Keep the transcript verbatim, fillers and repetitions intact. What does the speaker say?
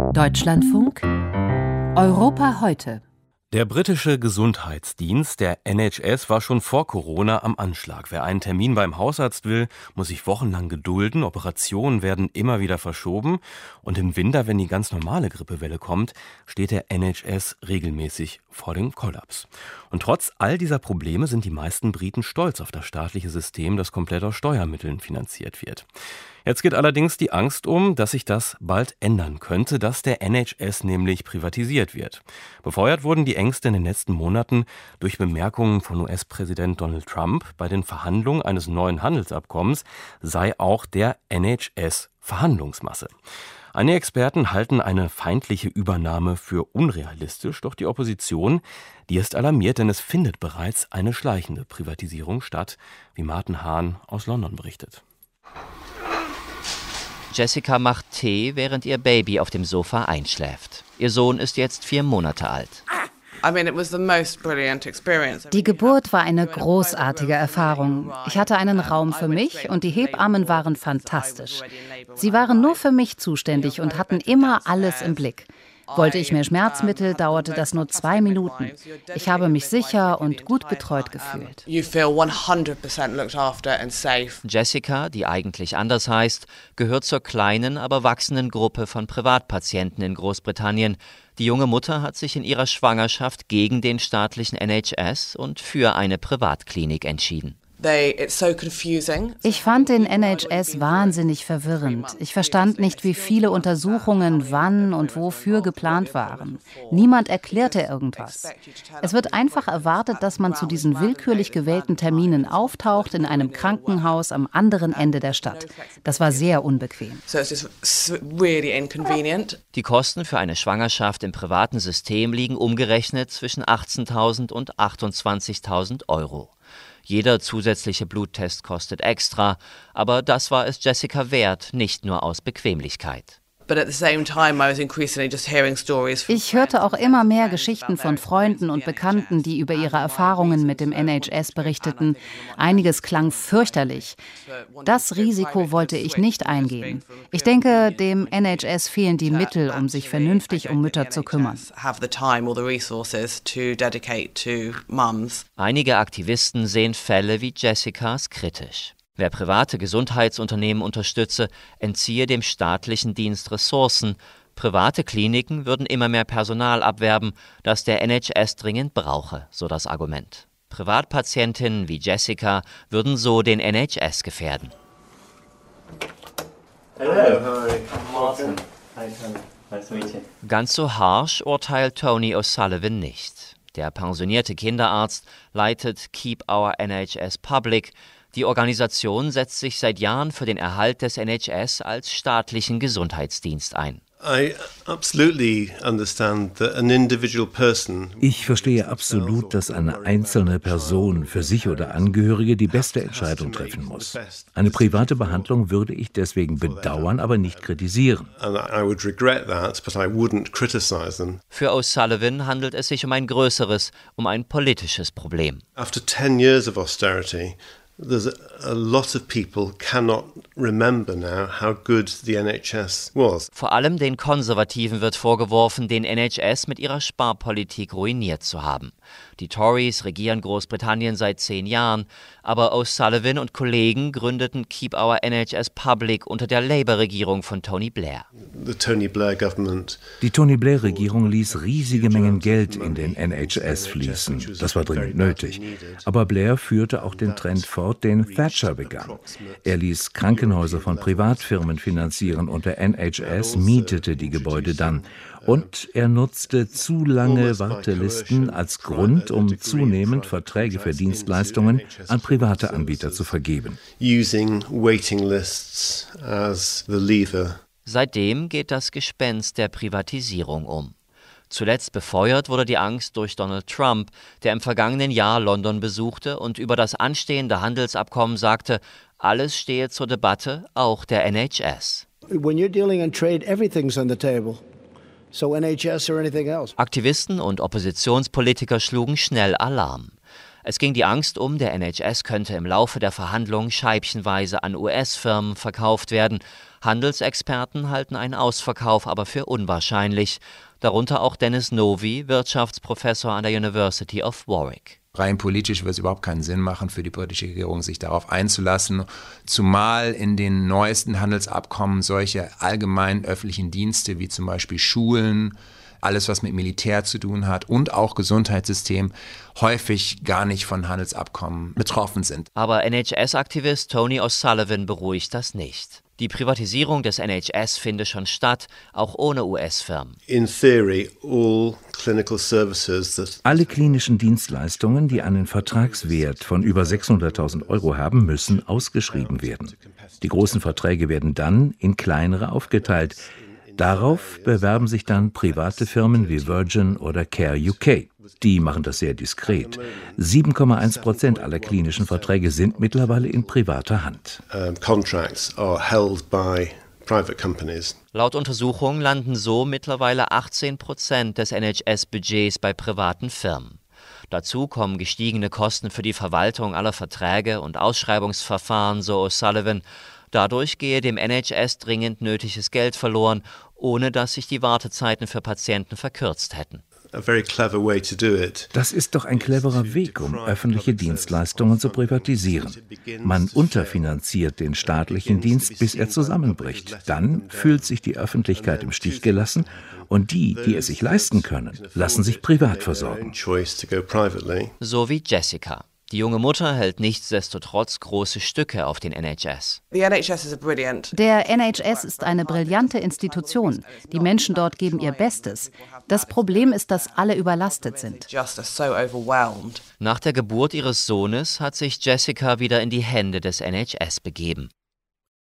Deutschlandfunk Europa heute. Der britische Gesundheitsdienst, der N H S, war schon vor Corona am Anschlag. Wer einen Termin beim Hausarzt will, muss sich wochenlang gedulden. Operationen werden immer wieder verschoben. Und im Winter, wenn die ganz normale Grippewelle kommt, steht der N H S regelmäßig vor dem Kollaps. Und trotz all dieser Probleme sind die meisten Briten stolz auf das staatliche System, das komplett aus Steuermitteln finanziert wird. Jetzt geht allerdings die Angst um, dass sich das bald ändern könnte, dass der N H S nämlich privatisiert wird. Befeuert wurden die Ängste in den letzten Monaten durch Bemerkungen von U S-Präsident Donald Trump. Bei den Verhandlungen eines neuen Handelsabkommens sei auch der N H S Verhandlungsmasse. Einige Experten halten eine feindliche Übernahme für unrealistisch, doch die Opposition, die ist alarmiert, denn es findet bereits eine schleichende Privatisierung statt, wie Martin Hahn aus London berichtet. Jessica macht Tee, während ihr Baby auf dem Sofa einschläft. Ihr Sohn ist jetzt vier Monate alt. Die Geburt war eine großartige Erfahrung. Ich hatte einen Raum für mich und die Hebammen waren fantastisch. Sie waren nur für mich zuständig und hatten immer alles im Blick. Wollte ich mehr Schmerzmittel, dauerte das nur zwei Minuten. Ich habe mich sicher und gut betreut gefühlt. Jessica, die eigentlich anders heißt, gehört zur kleinen, aber wachsenden Gruppe von Privatpatienten in Großbritannien. Die junge Mutter hat sich in ihrer Schwangerschaft gegen den staatlichen N H S und für eine Privatklinik entschieden. Ich fand den N H S wahnsinnig verwirrend. Ich verstand nicht, wie viele Untersuchungen wann und wofür geplant waren. Niemand erklärte irgendwas. Es wird einfach erwartet, dass man zu diesen willkürlich gewählten Terminen auftaucht in einem Krankenhaus am anderen Ende der Stadt. Das war sehr unbequem. Die Kosten für eine Schwangerschaft im privaten System liegen umgerechnet zwischen achtzehntausend und achtundzwanzigtausend Euro. Jeder zusätzliche Bluttest kostet extra, aber das war es Jessica wert, nicht nur aus Bequemlichkeit. Ich hörte auch immer mehr Geschichten von Freunden und Bekannten, die über ihre Erfahrungen mit dem N H S berichteten. Einiges klang fürchterlich. Das Risiko wollte ich nicht eingehen. Ich denke, dem N H S fehlen die Mittel, um sich vernünftig um Mütter zu kümmern. Einige Aktivisten sehen Fälle wie Jessicas kritisch. Wer private Gesundheitsunternehmen unterstütze, entziehe dem staatlichen Dienst Ressourcen. Private Kliniken würden immer mehr Personal abwerben, das der N H S dringend brauche, so das Argument. Privatpatientinnen wie Jessica würden so den N H S gefährden. Hello. I'm Martin. Hi, Tony. Nice to meet you. Ganz so harsch urteilt Tony O'Sullivan nicht. Der pensionierte Kinderarzt leitet Keep Our N H S Public. Die Organisation setzt sich seit Jahren für den Erhalt des N H S als staatlichen Gesundheitsdienst ein. Ich verstehe absolut, dass eine einzelne Person für sich oder Angehörige die beste Entscheidung treffen muss. Eine private Behandlung würde ich deswegen bedauern, aber nicht kritisieren. Für O'Sullivan handelt es sich um ein größeres, um ein politisches Problem. After ten years of austerity, there's a lot of people cannot remember now how good the N H S was. Vor allem den Konservativen wird vorgeworfen, den N H S mit ihrer Sparpolitik ruiniert zu haben. Die Tories regieren Großbritannien seit zehn Jahren, aber O'Sullivan und Kollegen gründeten Keep Our N H S Public unter der Labour-Regierung von Tony Blair. The Tony Blair government. Die Tony Blair-Regierung ließ riesige Mengen Geld in den N H S fließen. Das war dringend nötig. Aber Blair führte auch den Trend fort, den Thatcher begann. Er ließ Krankenhäuser von Privatfirmen finanzieren und der N H S mietete die Gebäude dann. Und er nutzte zu lange Wartelisten als Grund, um zunehmend Verträge für Dienstleistungen an private Anbieter zu vergeben. Seitdem geht das Gespenst der Privatisierung um. Zuletzt befeuert wurde die Angst durch Donald Trump, der im vergangenen Jahr London besuchte und über das anstehende Handelsabkommen sagte, alles stehe zur Debatte, auch der N H S. When you're dealing in trade, everything's on the table. So N H S or anything else. Aktivisten und Oppositionspolitiker schlugen schnell Alarm. Es ging die Angst um, der N H S könnte im Laufe der Verhandlungen scheibchenweise an U S-Firmen verkauft werden. Handelsexperten halten einen Ausverkauf aber für unwahrscheinlich, darunter auch Dennis Novy, Wirtschaftsprofessor an der University of Warwick. Rein politisch wird es überhaupt keinen Sinn machen für die britische Regierung, sich darauf einzulassen, zumal in den neuesten Handelsabkommen solche allgemeinen öffentlichen Dienste wie zum Beispiel Schulen, alles, was mit Militär zu tun hat und auch Gesundheitssystem häufig gar nicht von Handelsabkommen betroffen sind. Aber N H S-Aktivist Tony O'Sullivan beruhigt das nicht. Die Privatisierung des N H S finde schon statt, auch ohne U S-Firmen. In theory, all clinical services that Alle klinischen Dienstleistungen, die einen Vertragswert von über sechshunderttausend Euro haben, müssen ausgeschrieben werden. Die großen Verträge werden dann in kleinere aufgeteilt. Darauf bewerben sich dann private Firmen wie Virgin oder Care U K. Die machen das sehr diskret. sieben Komma eins Prozent aller klinischen Verträge sind mittlerweile in privater Hand. um, contracts are held by private companies. Laut Untersuchungen landen so mittlerweile achtzehn Prozent des N H S-Budgets bei privaten Firmen. Dazu kommen gestiegene Kosten für die Verwaltung aller Verträge und Ausschreibungsverfahren, so O'Sullivan. Dadurch gehe dem N H S dringend nötiges Geld verloren, ohne dass sich die Wartezeiten für Patienten verkürzt hätten. A very clever way to do it. Das ist doch ein cleverer Weg, um öffentliche Dienstleistungen zu privatisieren. Man unterfinanziert den staatlichen Dienst, bis er zusammenbricht. Dann fühlt sich die Öffentlichkeit im Stich gelassen und die, die es sich leisten können, lassen sich privat versorgen. So wie Jessica. Die junge Mutter hält nichtsdestotrotz große Stücke auf den N H S. Der N H S ist eine brillante Institution. Die Menschen dort geben ihr Bestes. Das Problem ist, dass alle überlastet sind. Nach der Geburt ihres Sohnes hat sich Jessica wieder in die Hände des N H S begeben.